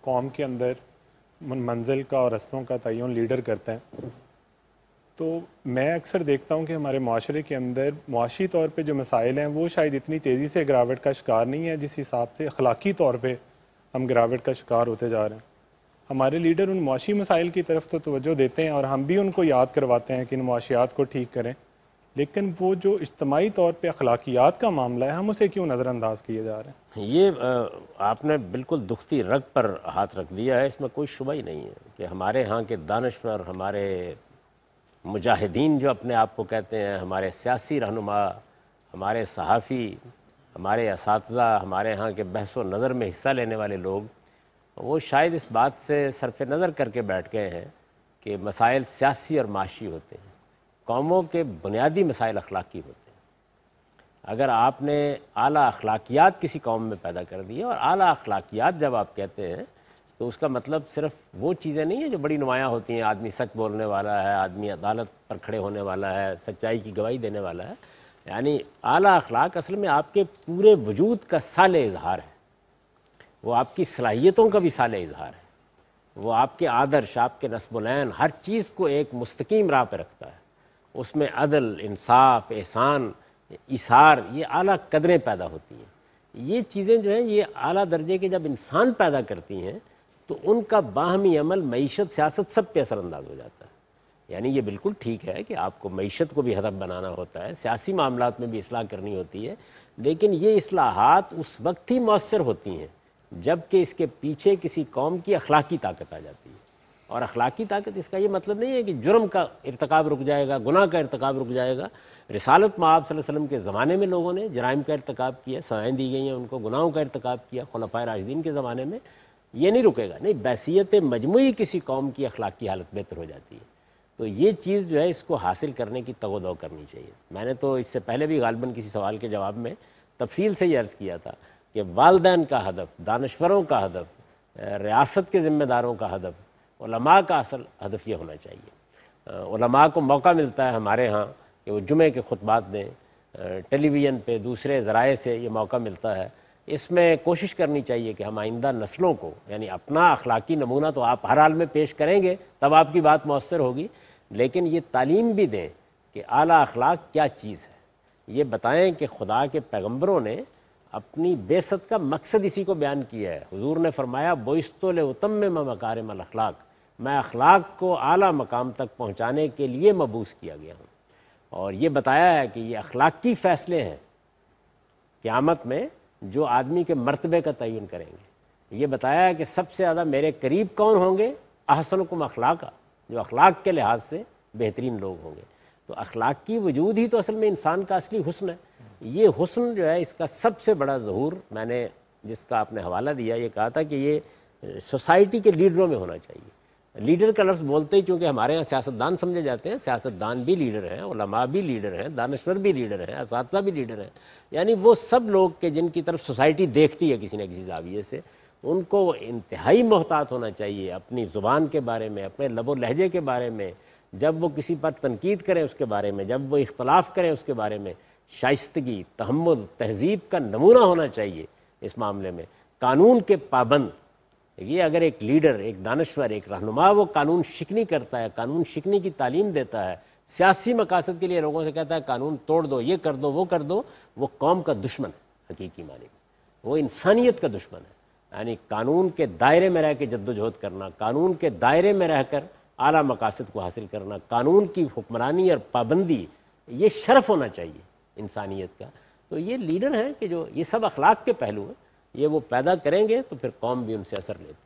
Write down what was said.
قوم کے اندر منزل کا اور رستوں کا تعین لیڈر کرتے ہیں، تو میں اکثر دیکھتا ہوں کہ ہمارے معاشرے کے اندر معاشی طور پہ جو مسائل ہیں وہ شاید اتنی تیزی سے گراوٹ کا شکار نہیں ہے جس حساب سے اخلاقی طور پہ ہم گراوٹ کا شکار ہوتے جا رہے ہیں۔ ہمارے لیڈر ان معاشی مسائل کی طرف تو توجہ دیتے ہیں اور ہم بھی ان کو یاد کرواتے ہیں کہ ان معاشیات کو ٹھیک کریں، لیکن وہ جو اجتماعی طور پہ اخلاقیات کا معاملہ ہے ہم اسے کیوں نظر انداز کیے جا رہے ہیں؟ یہ آپ نے بالکل دکھتی رگ پر ہاتھ رکھ دیا ہے، اس میں کوئی شبہ ہی نہیں ہے کہ ہمارے ہاں کے دانشور، ہمارے مجاہدین جو اپنے آپ کو کہتے ہیں، ہمارے سیاسی رہنما، ہمارے صحافی، ہمارے اساتذہ، ہمارے ہاں کے بحث و نظر میں حصہ لینے والے لوگ، وہ شاید اس بات سے صرف نظر کر کے بیٹھ گئے ہیں کہ مسائل سیاسی اور معاشی ہوتے ہیں، قوموں کے بنیادی مسائل اخلاقی ہوتے ہیں۔ اگر آپ نے اعلیٰ اخلاقیات کسی قوم میں پیدا کر دی ہے، اور اعلیٰ اخلاقیات جب آپ کہتے ہیں تو اس کا مطلب صرف وہ چیزیں نہیں ہیں جو بڑی نمایاں ہوتی ہیں، آدمی سچ بولنے والا ہے، آدمی عدالت پر کھڑے ہونے والا ہے، سچائی کی گواہی دینے والا ہے۔ یعنی اعلیٰ اخلاق اصل میں آپ کے پورے وجود کا سال اظہار ہے، وہ آپ کی صلاحیتوں کا بھی سال اظہار ہے، وہ آپ کے آدرش، آپ کے نصب العین، ہر چیز کو ایک مستقیم راہ پہ رکھتا ہے۔ اس میں عدل، انصاف، احسان، ایثار، یہ اعلیٰ قدریں پیدا ہوتی ہیں۔ یہ چیزیں جو ہیں یہ اعلیٰ درجے کے جب انسان پیدا کرتی ہیں تو ان کا باہمی عمل، معیشت، سیاست سب پہ اثر انداز ہو جاتا ہے۔ یعنی یہ بالکل ٹھیک ہے کہ آپ کو معیشت کو بھی ہدف بنانا ہوتا ہے، سیاسی معاملات میں بھی اصلاح کرنی ہوتی ہے، لیکن یہ اصلاحات اس وقت ہی مؤثر ہوتی ہیں جب کہ اس کے پیچھے کسی قوم کی اخلاقی طاقت آ جاتی ہے۔ اور اخلاقی طاقت، اس کا یہ مطلب نہیں ہے کہ جرم کا ارتکاب رک جائے گا، گناہ کا ارتکاب رک جائے گا۔ رسالت مآب صلی اللہ علیہ وسلم کے زمانے میں لوگوں نے جرائم کا ارتکاب کیا، سزائیں دی گئی ہیں ان کو، گناہوں کا ارتکاب کیا۔ خلفائے راشدین کے زمانے میں یہ نہیں رکے گا، نہیں، بحیثیت مجموعی کسی قوم کی اخلاقی حالت بہتر ہو جاتی ہے۔ تو یہ چیز جو ہے اس کو حاصل کرنے کی تگ و دو کرنی چاہیے۔ میں نے تو اس سے پہلے بھی غالباً کسی سوال کے جواب میں تفصیل سے یہ عرض کیا تھا کہ والدین کا ہدف، دانشوروں کا ہدف، ریاست کے ذمہ داروں کا ہدف، علماء کا اصل ہدف یہ ہونا چاہیے۔ علماء کو موقع ملتا ہے ہمارے ہاں کہ وہ جمعے کے خطبات دیں، ٹیلی ویژن پہ، دوسرے ذرائع سے یہ موقع ملتا ہے۔ اس میں کوشش کرنی چاہیے کہ ہم آئندہ نسلوں کو، یعنی اپنا اخلاقی نمونہ تو آپ ہر حال میں پیش کریں گے تب آپ کی بات مؤثر ہوگی، لیکن یہ تعلیم بھی دیں کہ اعلیٰ اخلاق کیا چیز ہے۔ یہ بتائیں کہ خدا کے پیغمبروں نے اپنی بعثت کا مقصد اسی کو بیان کیا ہے۔ حضور نے فرمایا بعثت لأتمم مکارم الاخلاق، میں اخلاق کو اعلیٰ مقام تک پہنچانے کے لیے مبعوث کیا گیا ہوں۔ اور یہ بتایا ہے کہ یہ اخلاقی فیصلے ہیں قیامت میں جو آدمی کے مرتبے کا تعین کریں گے۔ یہ بتایا ہے کہ سب سے زیادہ میرے قریب کون ہوں گے؟ احسنکم اخلاقا، جو اخلاق کے لحاظ سے بہترین لوگ ہوں گے۔ تو اخلاق کی وجود ہی تو اصل میں انسان کا اصلی حسن ہے۔ یہ حسن جو ہے اس کا سب سے بڑا ظہور، میں نے جس کا آپ نے حوالہ دیا، یہ کہا تھا کہ یہ سوسائٹی کے لیڈروں میں ہونا چاہیے۔ لیڈر کا لفظ بولتے ہی چونکہ ہمارے ہاں سیاستدان سمجھے جاتے ہیں، سیاستدان بھی لیڈر ہیں، علماء بھی لیڈر ہیں، دانشور بھی لیڈر ہیں، اساتذہ بھی لیڈر ہیں، یعنی وہ سب لوگ کہ جن کی طرف سوسائٹی دیکھتی ہے کسی نہ کسی زاویے سے، ان کو انتہائی محتاط ہونا چاہیے اپنی زبان کے بارے میں، اپنے لب و لہجے کے بارے میں، جب وہ کسی پر تنقید کریں اس کے بارے میں، جب وہ اختلاف کریں اس کے بارے میں، شائستگی، تحمل، تہذیب کا نمونہ ہونا چاہیے اس معاملے میں۔ قانون کے پابند، یہ اگر ایک لیڈر، ایک دانشور، ایک رہنما وہ قانون شکنی کرتا ہے، قانون شکنی کی تعلیم دیتا ہے، سیاسی مقاصد کے لیے لوگوں سے کہتا ہے قانون توڑ دو، یہ کر دو، وہ کر دو، وہ قوم کا دشمن ہے حقیقی معنی میں، وہ انسانیت کا دشمن ہے۔ یعنی قانون کے دائرے میں رہ کے جدوجہد کرنا، قانون کے دائرے میں رہ کر اعلیٰ مقاصد کو حاصل کرنا، قانون کی حکمرانی اور پابندی، یہ شرف ہونا چاہیے انسانیت کا۔ تو یہ لیڈر ہیں کہ جو یہ سب اخلاق کے پہلو ہیں، یہ وہ پیدا کریں گے تو پھر قوم بھی ان سے اثر لیتی ہے۔